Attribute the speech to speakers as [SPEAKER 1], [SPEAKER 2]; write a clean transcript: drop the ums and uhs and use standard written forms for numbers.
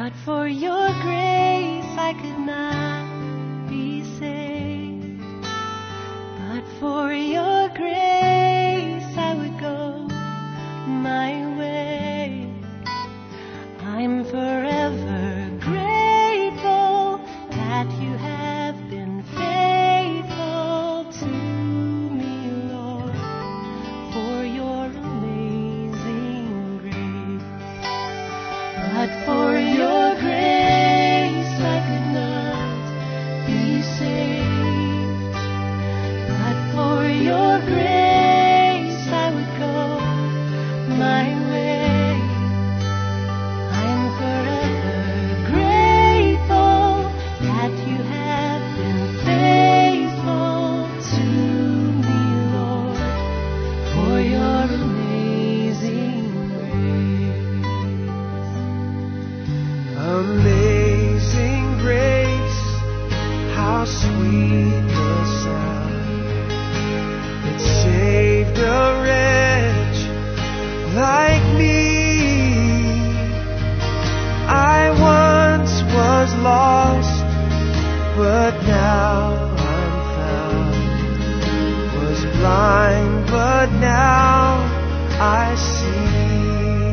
[SPEAKER 1] But for your grace I could not be saved. But for your grace I would go my way. I'm forever grateful that you have been faithful to me, Lord, for your amazing grace. But for your grace I could not be saved. But for your grace I would go my way. I'm forever grateful that you have been faithful to me, Lord, for your amazing grace.
[SPEAKER 2] Amazing grace, how sweet the sound that saved a wretch like me. I once was lost, but now I'm found. Was blind, but now I see.